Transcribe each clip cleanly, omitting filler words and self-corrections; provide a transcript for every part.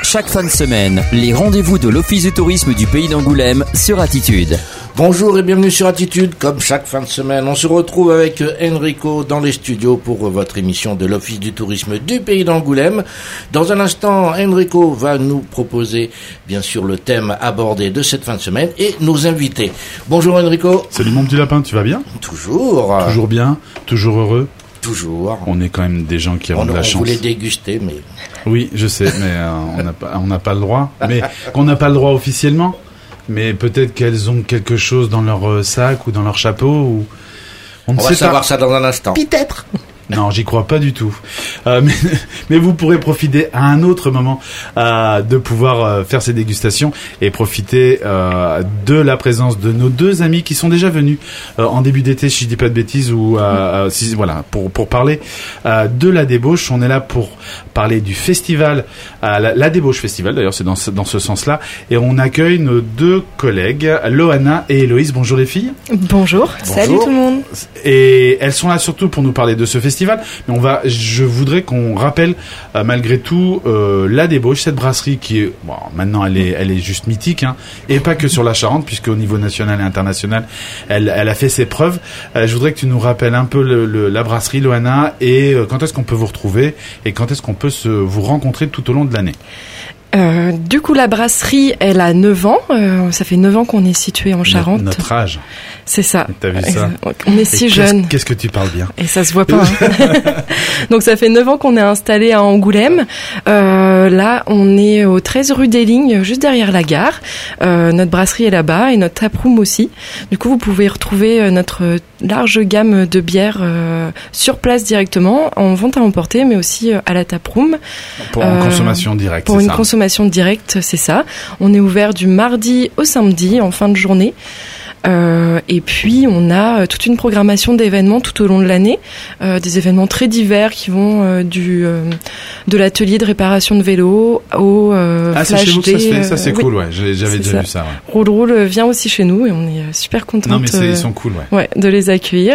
Chaque fin de semaine, les rendez-vous de l'Office du tourisme du Pays d'Angoulême sur Attitude. Bonjour et bienvenue sur Attitude. Comme chaque fin de semaine, on se retrouve avec Enrico dans les studios pour votre émission de l'Office du tourisme du Pays d'Angoulême. Dans un instant, Enrico va nous proposer bien sûr le thème abordé de cette fin de semaine et nos invités. Bonjour Enrico. Salut mon petit lapin, tu vas bien ? Toujours. Toujours bien, toujours heureux. Toujours. On est quand même des gens qui ont de la chance. On voulait déguster, mais... Oui, je sais, mais on n'a pas le droit. Mais qu'on n'a pas le droit officiellement. Mais peut-être qu'elles ont quelque chose dans leur sac ou dans leur chapeau. Ou... On va savoir ça dans un instant. Peut-être. Non, j'y crois pas du tout. Mais vous pourrez profiter à un autre moment de pouvoir faire ces dégustations et profiter de la présence de nos deux amis qui sont déjà venus en début d'été, si je dis pas de bêtises, ou voilà, pour parler de la débauche. On est là pour parler du festival, la débauche festival. D'ailleurs, c'est dans ce sens-là. Et on accueille nos deux collègues, Loana et Héloïse. Bonjour les filles. Bonjour. Salut tout le monde. Et elles sont là surtout pour nous parler de ce festival. Mais je voudrais qu'on rappelle malgré tout la débauche, cette brasserie qui est maintenant elle est juste mythique, hein, et pas que sur la Charente, puisque au niveau national et international elle a fait ses preuves. Je voudrais que tu nous rappelles un peu la brasserie, Loana, et quand est-ce qu'on peut vous retrouver et quand est-ce qu'on peut vous rencontrer tout au long de l'année. Du coup, la brasserie, elle a 9 ans. Ça fait 9 ans qu'on est situé en Charente. Notre âge. C'est ça. T'as vu ça ? On est si jeunes. Qu'est-ce que tu parles bien ? Et ça se voit pas. Hein. Donc, ça fait 9 ans qu'on est installé à Angoulême. Là, on est au 13 rue des Lignes, juste derrière la gare. Notre brasserie est là-bas et notre taproom aussi. Du coup, vous pouvez retrouver notre large gamme de bières sur place directement, en vente à emporter, mais aussi à la taproom. Pour une consommation directe, pour une consommation directe, c'est ça. On est ouvert du mardi au samedi en fin de journée. Et puis on a toute une programmation d'événements tout au long de l'année, des événements très divers qui vont de l'atelier de réparation de vélo au flash c'est chez vous day. Que ça se fait, ça c'est cool, ouais. J'avais déjà vu ça. Ouais. Roule vient aussi chez nous et on est super contente. Non mais ils sont cool, ouais. Ouais, de les accueillir.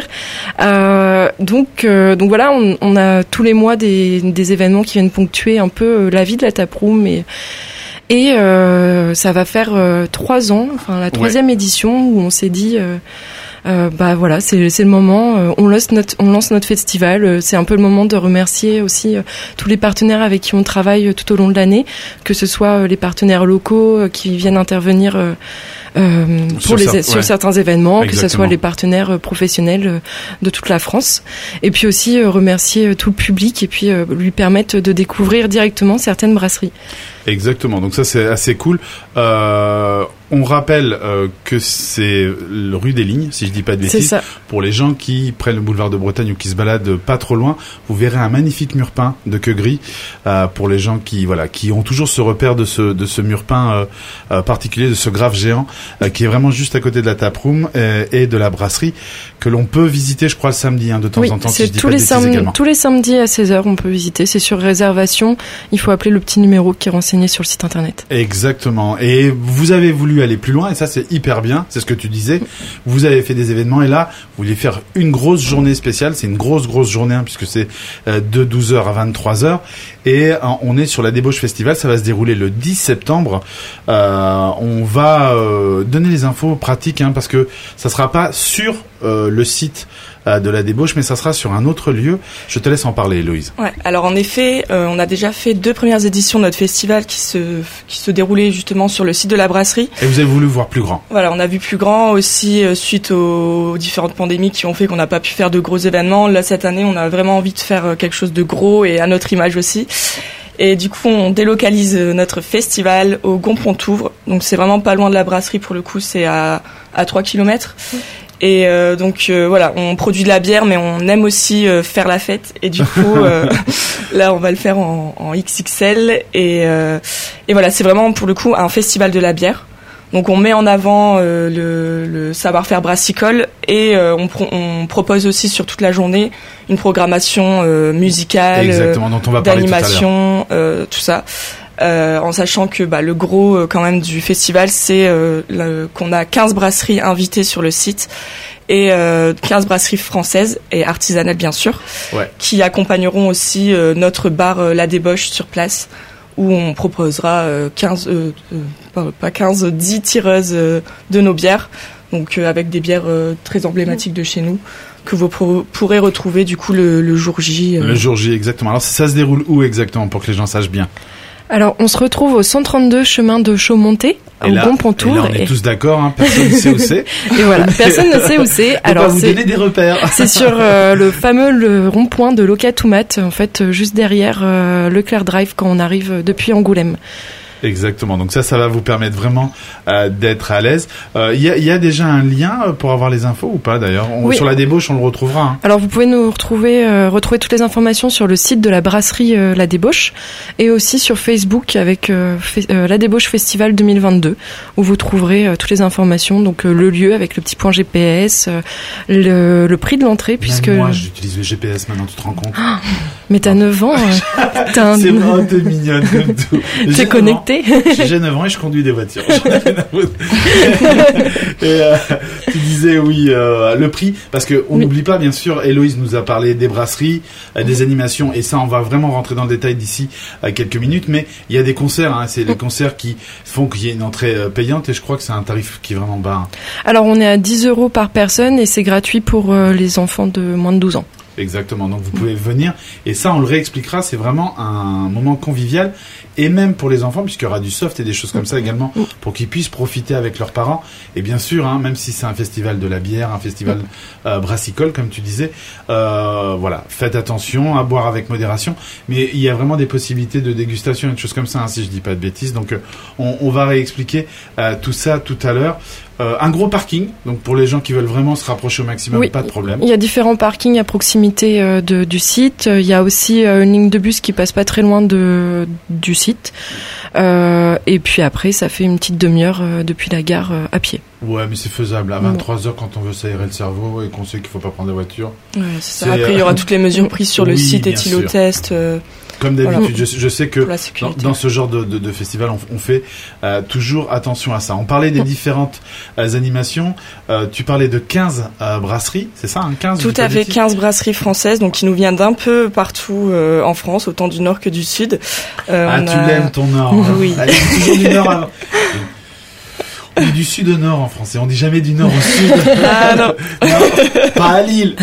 Donc voilà, on a tous les mois des événements qui viennent ponctuer un peu la vie de la taproom et ça va faire 3 ans, enfin la 3e édition où on s'est dit voilà, c'est le moment, on lance notre festival, c'est un peu le moment de remercier aussi tous les partenaires avec qui on travaille tout au long de l'année, que ce soit les partenaires locaux qui viennent intervenir sur certains événements, exactement. Que ce soit les partenaires professionnels de toute la France, et puis aussi remercier tout le public et puis lui permettre de découvrir directement certaines brasseries. Exactement, donc ça c'est assez cool. On rappelle que c'est rue des Lignes, si je dis pas de bêtises. Pour les gens qui prennent le boulevard de Bretagne ou qui se baladent pas trop loin, vous verrez un magnifique mur peint de Queugris. Pour les gens qui ont toujours ce repère de ce mur peint particulier, de ce graphe géant, qui est vraiment juste à côté de la taproom et de la brasserie, que l'on peut visiter, je crois, le samedi, de temps en temps, si je dis pas de bêtises également. Tous les samedis à 16h, on peut visiter. C'est sur réservation. Il faut appeler le petit numéro qui est renseigné sur le site internet. Exactement. Et vous avez voulu aller plus loin, et ça c'est hyper bien, c'est ce que tu disais. Vous avez fait des événements, et là, vous voulez faire une grosse journée spéciale. C'est une grosse journée, puisque c'est de 12h à 23h. Et on est sur la Débauche Festival, ça va se dérouler le 10 septembre. On va donner les infos pratiques, parce que ça sera pas sur le site de la Débauche, mais ça sera sur un autre lieu. Je te laisse en parler, Héloïse. Ouais, alors en effet, on a déjà fait 2 premières éditions de notre festival qui se déroulaient justement sur le site de la brasserie. Et vous avez voulu voir plus grand. Voilà, on a vu plus grand aussi suite aux différentes pandémies qui ont fait qu'on n'a pas pu faire de gros événements. Là, cette année, on a vraiment envie de faire quelque chose de gros et à notre image aussi. Et du coup, on délocalise notre festival au Gompontouvre. Donc, c'est vraiment pas loin de la brasserie pour le coup, c'est à 3 km. Et donc voilà, on produit de la bière, mais on aime aussi faire la fête. Et du coup, là, on va le faire en XXL. Et voilà, c'est vraiment pour le coup un festival de la bière. Donc on met en avant le savoir-faire brassicole et on propose aussi sur toute la journée une programmation musicale, exactement, dont on va parler d'animation, tout ça. En sachant que le gros quand même du festival, c'est qu'on a 15 brasseries invitées sur le site et 15 brasseries françaises et artisanales bien sûr, qui accompagneront aussi notre bar La Débauche sur place, où on proposera 10 tireuses de nos bières, donc avec des bières très emblématiques de chez nous, que vous pourrez retrouver du coup le jour J. Le jour J, exactement. Alors ça se déroule où exactement, pour que les gens sachent bien? Alors, on se retrouve au 132 chemin de Chaumonté, au Bon-Pontour. Et là, on est tous d'accord, hein, personne ne sait où c'est. Et voilà, personne ne sait où c'est. Alors, vous donner des repères. C'est sur le rond-point de Locatoumat, en fait, juste derrière Leclerc Drive quand on arrive depuis Angoulême. Exactement. Donc ça va vous permettre vraiment d'être à l'aise. Il y a déjà un lien pour avoir les infos ou pas d'ailleurs? Oui. Sur la débauche, on le retrouvera. Hein. Alors vous pouvez nous retrouver toutes les informations sur le site de la brasserie La Débauche et aussi sur Facebook avec La Débauche Festival 2022 où vous trouverez toutes les informations. Donc le lieu avec le petit point GPS, le prix de l'entrée puisque. Même moi, j'utilise le GPS maintenant. Tu te rends compte? Mais t'as 9 ans. C'est vrai, t'es mignonne comme tout. T'es connecté. J'ai 9 ans et je conduis des voitures. Et tu disais oui, le prix, parce que on n'oublie pas, bien sûr, Héloïse nous a parlé des brasseries, des animations, et ça on va vraiment rentrer dans le détail d'ici quelques minutes, mais il y a des concerts, hein, c'est les concerts qui font qu'il y ait une entrée payante, et je crois que c'est un tarif qui est vraiment bas. Hein. Alors on est à 10 € par personne et c'est gratuit pour les enfants de moins de 12 ans. Exactement, donc vous pouvez venir, et ça on le réexpliquera, c'est vraiment un moment convivial, et même pour les enfants, puisqu'il y aura du soft et des choses comme ça également, pour qu'ils puissent profiter avec leurs parents, et bien sûr, hein, même si c'est un festival de la bière, un festival brassicole, comme tu disais, voilà, faites attention à boire avec modération, mais il y a vraiment des possibilités de dégustation et de choses comme ça, hein, si je dis pas de bêtises, donc on va réexpliquer tout ça tout à l'heure. Un gros parking, donc pour les gens qui veulent vraiment se rapprocher au maximum, oui, pas de problème. Il y a différents parkings à proximité du site. Il y a aussi une ligne de bus qui passe pas très loin du site. Et puis après, ça fait une petite demi-heure depuis la gare à pied. Ouais, mais c'est faisable. À 23h, quand on veut s'aérer le cerveau et qu'on sait qu'il faut pas prendre de voiture. Ouais, c'est ça. Après, il y aura toutes les mesures prises sur le site, éthylotest. Comme d'habitude, voilà. je sais que dans ce genre de festival, on fait toujours attention à ça. On parlait des différentes animations. Tu parlais de 15 brasseries, c'est ça, hein, 15? Tout à fait, 15 brasseries françaises, donc qui nous viennent d'un peu partout en France, autant du nord que du sud. Tu l'aimes ton nord. Oui. Allez, toujours du nord. On est du sud au nord en français, on dit jamais du nord au sud. Ah non, pas à Lille.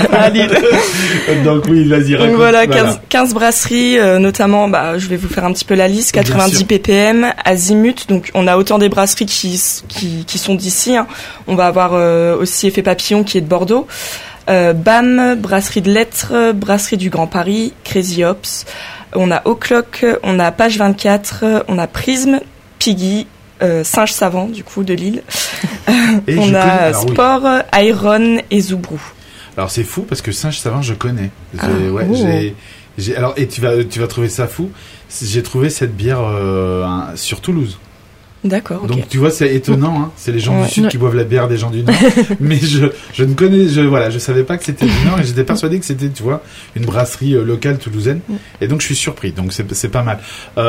Donc oui, vas-y, raconte. Donc voilà, 15 brasseries, notamment, je vais vous faire un petit peu la liste, 90 ppm, Azimut, donc on a autant des brasseries qui sont d'ici, hein. On va avoir aussi Effet Papillon qui est de Bordeaux, BAM, Brasserie de Lettres, Brasserie du Grand Paris, Crazy Hops, on a O'Clock, on a Page 24, on a Prisme, Piggy, Singe Savant du coup de Lille. On a Sport, Iron et Zoubrou. Alors c'est fou parce que Singe Savant je connais. Alors et tu vas trouver ça fou. J'ai trouvé cette bière sur Toulouse. D'accord. Donc okay. tu vois, c'est étonnant, hein. C'est les gens du sud qui boivent la bière des gens du nord. Mais je ne connais, je savais pas que c'était du nord et j'étais persuadé que c'était, tu vois, une brasserie locale toulousaine. Et donc je suis surpris. Donc c'est pas mal.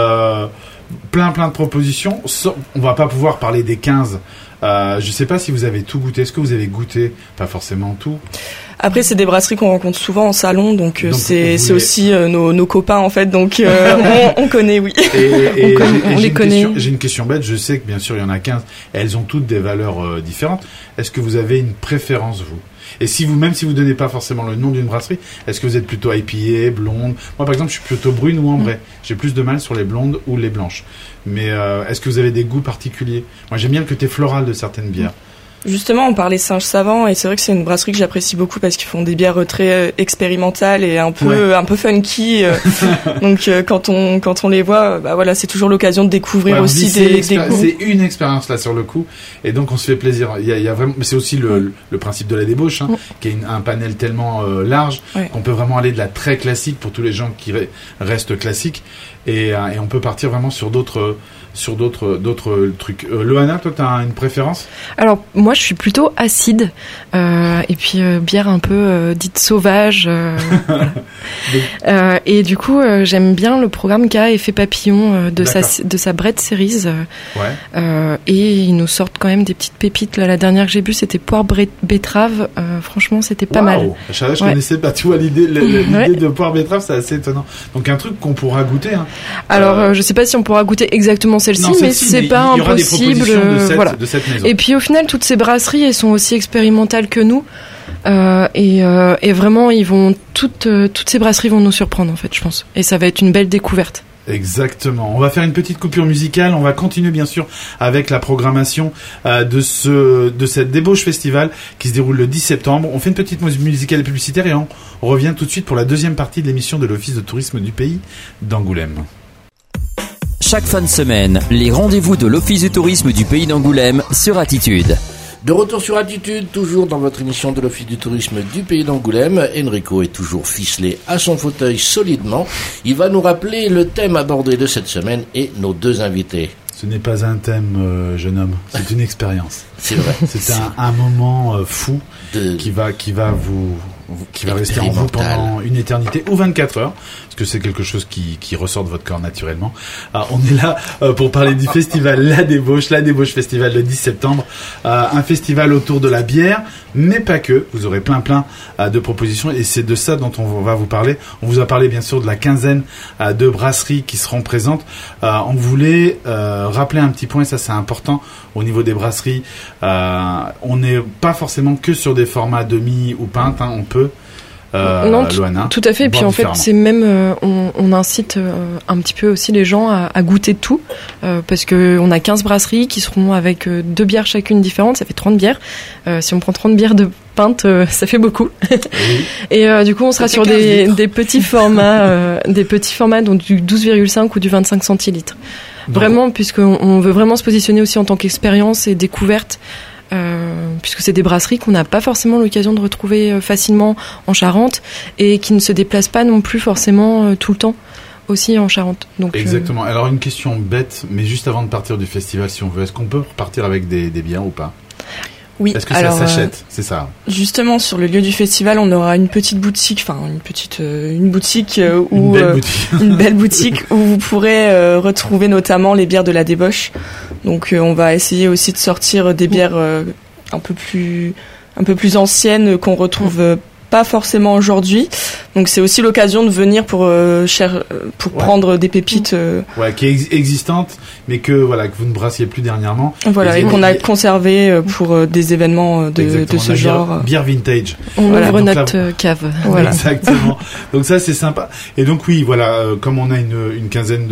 Plein de propositions. On va pas pouvoir parler des 15. Je sais pas si vous avez tout goûté. Est-ce que vous avez goûté? Pas forcément tout. Après, c'est des brasseries qu'on rencontre souvent en salon, donc c'est aussi nos copains en fait, donc on connaît, oui. Et on les connaît. J'ai une question bête. Je sais que bien sûr il y en a 15. Elles ont toutes des valeurs différentes. Est-ce que vous avez une préférence vous? Et même si vous donnez pas forcément le nom d'une brasserie, est-ce que vous êtes plutôt IPA, blonde? Moi par exemple, je suis plutôt brune ou ambrée. J'ai plus de mal sur les blondes ou les blanches. Mais est-ce que vous avez des goûts particuliers? Moi j'aime bien le côté floral de certaines bières. Justement, on parlait Singe Savant et c'est vrai que c'est une brasserie que j'apprécie beaucoup parce qu'ils font des bières très expérimentales et un peu funky. Donc quand on les voit, voilà, c'est toujours l'occasion de découvrir aussi des goûts. C'est une expérience là sur le coup et donc on se fait plaisir. Il y a vraiment, mais c'est aussi le principe de la débauche, hein, qui est un panel tellement large qu'on peut vraiment aller de la très classique pour tous les gens qui restent classiques et on peut partir vraiment sur d'autres trucs. Loana, toi, t'as une préférence? Alors, moi, je suis plutôt acide. Et puis, bière un peu dite sauvage. Voilà. Et du coup, j'aime bien le programme qu'a Effet Papillon de sa Bread Series. Et ils nous sortent quand même des petites pépites. Là, la dernière que j'ai bu, c'était poire betterave. Franchement, c'était pas mal. Je connaissais pas. Tu vois, l'idée de poire betterave, c'est assez étonnant. Donc, un truc qu'on pourra goûter, hein. Alors, je sais pas si on pourra goûter exactement celle-ci, Non, mais celle-ci, c'est mais pas il y aura des impossible. propositions Voilà. de cette maison. Et puis au final, toutes ces brasseries, elles sont aussi expérimentales que nous. Et vraiment, toutes ces brasseries vont nous surprendre en fait, je pense. Et ça va être une belle découverte. Exactement. On va faire une petite coupure musicale. On va continuer bien sûr avec la programmation de cette débauche festival qui se déroule le 10 septembre. On fait une petite musicale publicitaire et on revient tout de suite pour la deuxième partie de l'émission de l'Office de tourisme du pays d'Angoulême. Chaque fin de semaine, les rendez-vous de l'Office du tourisme du pays d'Angoulême sur Attitude. De retour sur Attitude, toujours dans votre émission de l'Office du tourisme du pays d'Angoulême. Enrico est toujours ficelé à son fauteuil solidement. Il va nous rappeler le thème abordé de cette semaine et nos deux invités. Ce n'est pas un thème, jeune homme, c'est une expérience. C'est vrai. C'est un moment fou qui va rester en vous pendant une éternité ou 24 heures, parce que c'est quelque chose qui ressort de votre corps naturellement. On est là pour parler du festival La Débauche Festival le 10 septembre, un festival autour de la bière, mais pas que. Vous aurez plein de propositions et c'est de ça dont on va vous parler. On vous a parlé bien sûr de la quinzaine de brasseries qui seront présentes. On voulait rappeler un petit point, et ça c'est important au niveau des brasseries. On n'est pas forcément que sur des formats demi ou pinte, hein, on peut non, Loana, tout à fait. Et puis en fait, c'est même on incite un petit peu aussi les gens à goûter tout, parce que on a 15 brasseries qui seront avec 2 bières chacune différentes, ça fait 30 bières. Si on prend 30 bières de pinte, ça fait beaucoup. Oui. Et du coup, on sera sur des petits formats, donc du 12,5 ou du 25 centilitres. Donc, vraiment, puisqu'on veut vraiment se positionner aussi en tant qu'expérience et découverte. Puisque c'est des brasseries qu'on n'a pas forcément l'occasion de retrouver facilement en Charente et qui ne se déplacent pas non plus forcément tout le temps aussi en Charente. Donc, exactement. Alors une question bête, mais juste avant de partir du festival, si on veut, est-ce qu'on peut repartir avec des bières ou pas ? Oui. Est-ce que ça s'achète ? C'est ça. Justement, sur le lieu du festival, on aura une petite boutique, une boutique où une belle boutique où vous pourrez retrouver notamment les bières de la débauche. Donc, on va essayer aussi de sortir des bières un peu plus anciennes qu'on retrouve pas forcément aujourd'hui. Donc c'est aussi l'occasion de venir pour prendre des pépites qui est existante, mais que vous ne brassiez plus dernièrement. Voilà, et qu'on a conservé pour des événements de ce genre. Bière vintage. On ouvre notre cave. Voilà. Exactement. Donc ça c'est sympa. Et donc comme on a une quinzaine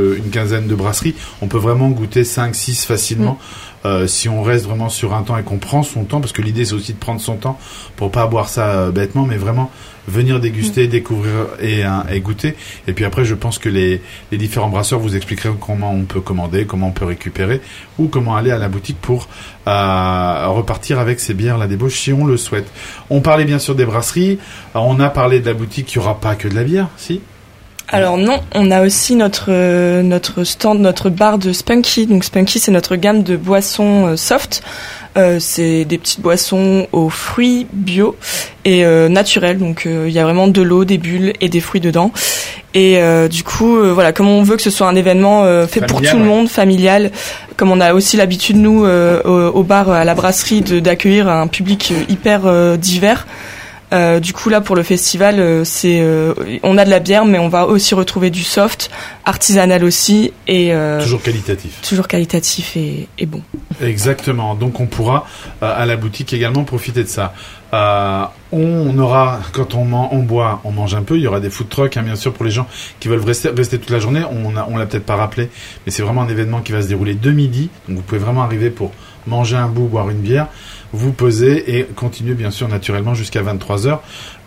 de brasseries, on peut vraiment goûter 5-6 facilement. Si on reste vraiment sur un temps et qu'on prend son temps, parce que l'idée c'est aussi de prendre son temps pour pas boire ça bêtement, mais vraiment venir déguster, découvrir et goûter. Et puis après, je pense que les différents brasseurs vous expliqueront comment on peut commander, comment on peut récupérer, ou comment aller à la boutique pour repartir avec ces bières La Débauche si on le souhaite. On parlait bien sûr des brasseries. On a parlé de la boutique. Il n'y aura pas que de la bière, si ? Alors non, on a aussi notre stand, notre bar de Spunky. Donc Spunky, c'est notre gamme de boissons soft. C'est des petites boissons aux fruits bio et naturelles. Donc il y a vraiment de l'eau, des bulles et des fruits dedans. Et du coup, comme on veut que ce soit un événement fait familial, pour tout le monde, familial, comme on a aussi l'habitude nous au bar, à la brasserie, d'accueillir un public hyper divers. Du coup là pour le festival on a de la bière mais on va aussi retrouver du soft, artisanal aussi et toujours qualitatif et bon. Exactement, donc on pourra à la boutique également profiter de ça. On aura, quand on boit, on mange un peu. Il y aura des food trucks, bien sûr, pour les gens qui veulent rester toute la journée. On l'a peut-être pas rappelé, mais c'est vraiment un événement qui va se dérouler de midi. Donc vous pouvez vraiment arriver pour manger un bout, boire une bière, vous poser et continuer bien sûr naturellement jusqu'à 23h.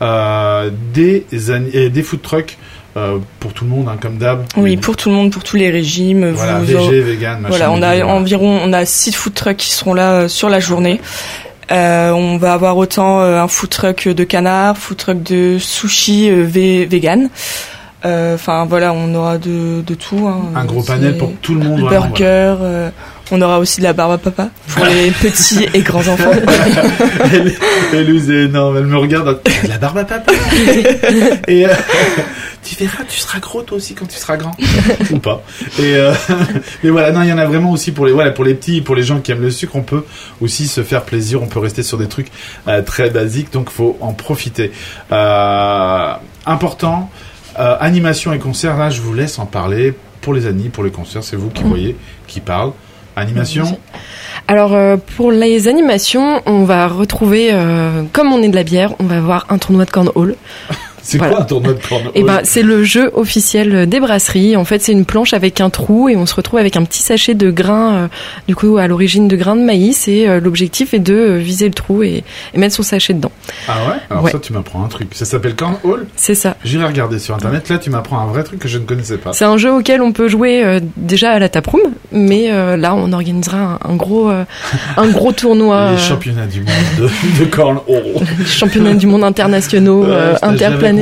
Des food trucks pour tout le monde, comme d'hab. Oui, pour tout le monde, pour tous les régimes. Végé, vegan, machin. Voilà, on a 6 food trucks qui seront là sur la journée. On va avoir autant un food truck de canard, food truck de sushi vegan. On aura de tout. Un gros panel pour tout le monde. Burger. On aura aussi de la barbe à papa pour les petits et grands enfants. Éluse est énorme. Elle me regarde. La barbe à papa. Et tu verras, tu seras gros toi aussi quand tu seras grand. Ou pas. Mais voilà, non, il y en a vraiment aussi pour les petits, pour les gens qui aiment le sucre. On peut aussi se faire plaisir. On peut rester sur des trucs très basiques. Donc faut en profiter. Important. Animation et concert, là, je vous laisse en parler. Pour les pour les concerts, c'est vous qui voyez, qui parle. Animation. Alors pour les animations, on va retrouver, comme on est de la bière, on va avoir un tournoi de cornhole. C'est quoi un tournoi de cornhole ? Et c'est le jeu officiel des brasseries. En fait, c'est une planche avec un trou et on se retrouve avec un petit sachet de grains, du coup à l'origine de grains de maïs. Et l'objectif est de viser le trou et mettre son sachet dedans. Ah ouais ? Alors ça, tu m'apprends un truc. Ça s'appelle cornhole ? C'est ça. J'irai regarder sur internet. Là, tu m'apprends un vrai truc que je ne connaissais pas. C'est un jeu auquel on peut jouer déjà à la taproom, mais là, on organisera un gros tournoi. Les championnats du monde de cornhole. Les championnats du monde internationaux, interplanétaires.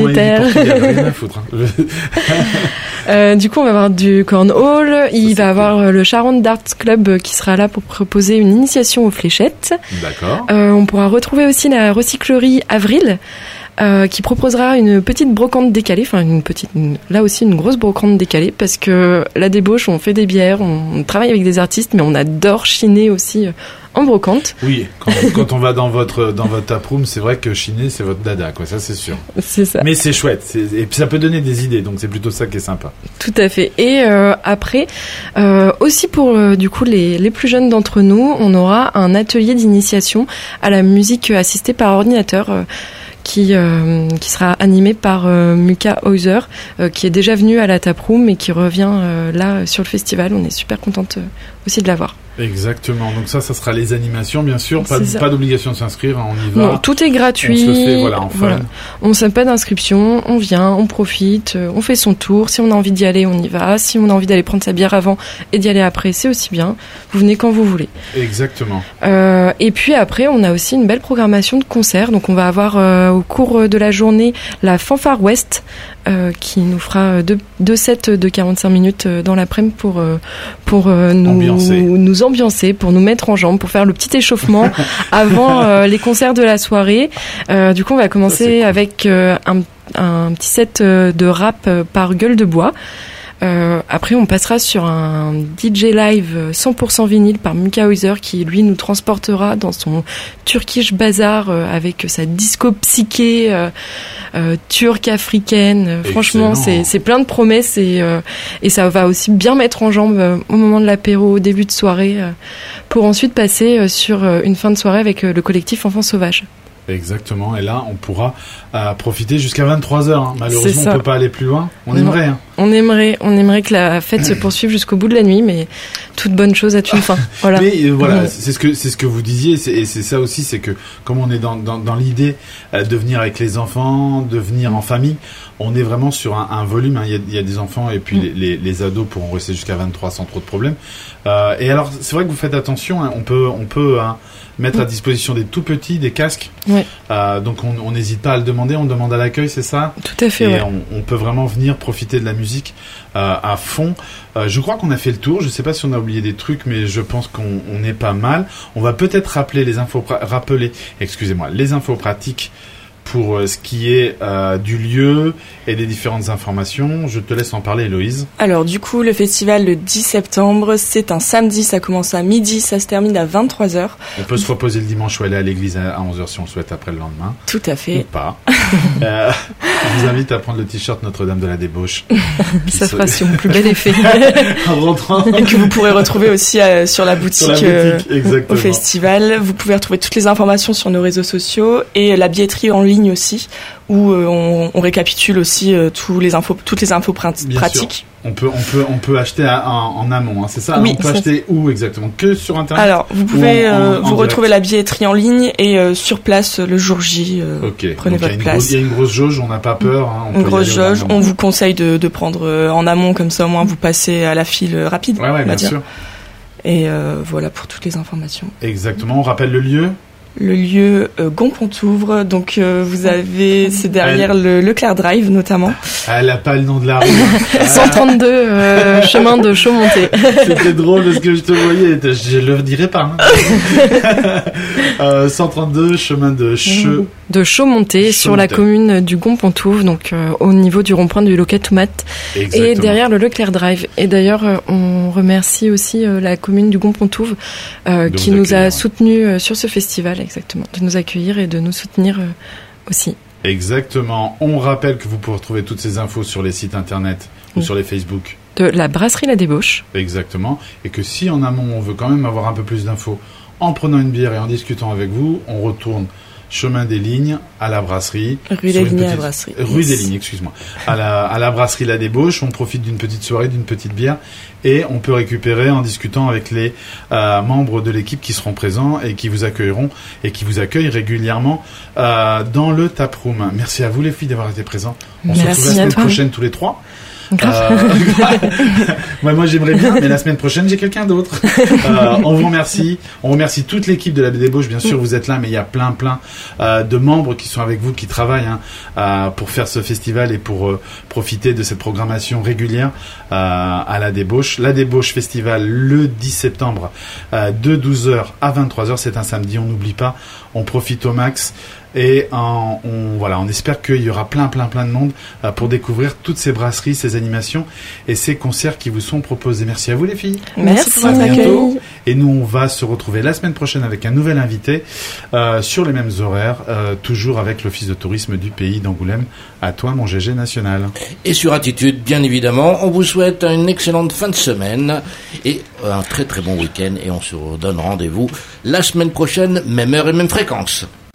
Du coup, on va avoir du cornhole. Il va avoir le Charente Darts Club qui sera là pour proposer une initiation aux fléchettes. D'accord. On pourra retrouver aussi la recyclerie Avril. Qui proposera une petite brocante décalée, là aussi une grosse brocante décalée, parce que la débauche, on fait des bières, on travaille avec des artistes, mais on adore chiner aussi en brocante. Oui, quand on va dans votre taproom, c'est vrai que chiner, c'est votre dada, quoi, ça c'est sûr. C'est ça. Mais c'est chouette, et puis ça peut donner des idées, donc c'est plutôt ça qui est sympa. Tout à fait. Et après, aussi pour du coup les plus jeunes d'entre nous, on aura un atelier d'initiation à la musique assistée par ordinateur. Qui sera animé par Muka Heuser, qui est déjà venu à la taproom et qui revient là sur le festival. On est super contente aussi de l'avoir. Exactement. Donc ça sera les animations, bien sûr. Pas d'obligation de s'inscrire, on y va. Non, tout est gratuit. On se le fait, en fun. Voilà. On ne sait pas d'inscription, on vient, on profite, on fait son tour. Si on a envie d'y aller, on y va. Si on a envie d'aller prendre sa bière avant et d'y aller après, c'est aussi bien. Vous venez quand vous voulez. Exactement. Et puis après, on a aussi une belle programmation de concerts. Donc on va avoir au cours de la journée la Fanfare Ouest, qui nous fera deux sets de 45 minutes dans l'après-midi pour nous ambiancer, pour nous mettre en jambes, pour faire le petit échauffement avant les concerts de la soirée. Du coup, on va commencer avec un petit set de rap par Gueule de Bois. Après, on passera sur un DJ live 100% vinyle par Muka Heuser qui, lui, nous transportera dans son Turkish Bazaar avec sa disco psyché turque, africaine. Franchement, c'est plein de promesses et ça va aussi bien mettre en jambe au moment de l'apéro, au début de soirée, pour ensuite passer sur une fin de soirée avec le collectif Enfants Sauvages. Exactement, et là on pourra profiter jusqu'à 23h. Hein. Malheureusement on peut pas aller plus loin. On aimerait. On aimerait que la fête se poursuive jusqu'au bout de la nuit, mais toute bonne chose a une fin. Voilà. Mais voilà, c'est ce que vous disiez, et c'est ça aussi, c'est que comme on est dans l'idée de venir avec les enfants, de venir en famille, on est vraiment sur un volume. Hein. Il y a des enfants et puis les ados pourront rester jusqu'à 23 sans trop de problèmes. Et alors c'est vrai que vous faites attention. Hein. On peut mettre à disposition des tout petits, des casques. Ouais. Donc on n'hésite pas à le demander, on demande à l'accueil, c'est ça ? Tout à fait. Et on peut vraiment venir profiter de la musique à fond. Je crois qu'on a fait le tour, je ne sais pas si on a oublié des trucs, mais je pense qu'on est pas mal. On va peut-être rappeler les infos pratiques pour ce qui est du lieu et des différentes informations. Je te laisse en parler, Héloïse. Alors du coup, le festival le 10 septembre, c'est un samedi, ça commence à midi, ça se termine à 23h. On peut se reposer le dimanche ou aller à l'église à 11h si on souhaite après le lendemain. Tout à fait. Ou pas. Je vous invite à prendre le t-shirt Notre-Dame de la Débauche. Ça fera son plus bel effet. En rentrant. Et que vous pourrez retrouver aussi sur la boutique au festival. Vous pouvez retrouver toutes les informations sur nos réseaux sociaux et la billetterie en ligne aussi, où on récapitule aussi toutes les infos pratiques. On peut acheter en amont, hein, c'est ça? Oui, on peut acheter où exactement? Que sur Internet? Alors, vous pouvez vous retrouver la billetterie en ligne et sur place le jour J. Prenez votre place. Il y a une grosse jauge, on n'a pas peur. Hein, une grosse jauge. On vous conseille de prendre en amont, comme ça au moins vous passez à la file rapide. Ouais, bien sûr. Et voilà pour toutes les informations. Exactement. On rappelle le lieu? Le lieu Gompontouvre, donc c'est derrière le Leclerc Drive notamment. Elle a pas le nom de la rue. 132 chemin de Chaumonté. C'était drôle parce que je te voyais, je le dirais pas. Hein. 132 chemin de Chaumonté sur la commune du Gompontouvre, donc au niveau du rond-point du Locat-Toumat et derrière le Leclerc Drive. Et d'ailleurs, on remercie aussi la commune du Gompontouvre qui nous a soutenus sur ce festival. Exactement, de nous accueillir et de nous soutenir aussi. Exactement. On rappelle que vous pouvez retrouver toutes ces infos sur les sites internet ou sur les Facebook. De la brasserie La Débauche. Exactement. Et que si en amont on veut quand même avoir un peu plus d'infos, en prenant une bière et en discutant avec vous, on retourne chemin des Lignes à la brasserie. Rue des Lignes à la brasserie. Rue des Lignes, excuse-moi. À la brasserie La Débauche, on profite d'une petite soirée, d'une petite bière et on peut récupérer en discutant avec les membres de l'équipe qui seront présents et qui vous accueilleront et qui vous accueillent régulièrement dans le taproom. Merci à vous les filles d'avoir été présents. On se retrouve la semaine prochaine tous les trois. Moi j'aimerais bien, mais la semaine prochaine j'ai quelqu'un d'autre. On vous remercie. On remercie toute l'équipe de la Débauche. Bien sûr, vous êtes là, mais il y a plein de membres qui sont avec vous, qui travaillent pour faire ce festival et pour profiter de cette programmation régulière à la Débauche. La Débauche Festival le 10 septembre de 12h à 23h. C'est un samedi, on n'oublie pas. On profite au max. Et on espère qu'il y aura plein de monde pour découvrir toutes ces brasseries, ces animations et ces concerts qui vous sont proposés. Merci à vous les filles. Merci pour votre accueil. Et nous on va se retrouver la semaine prochaine avec un nouvel invité sur les mêmes horaires, toujours avec l'Office de tourisme du pays d'Angoulême. À toi mon GG national. Et sur Attitude, bien évidemment, on vous souhaite une excellente fin de semaine et un très bon week-end et on se donne rendez-vous la semaine prochaine, même heure et même fréquence.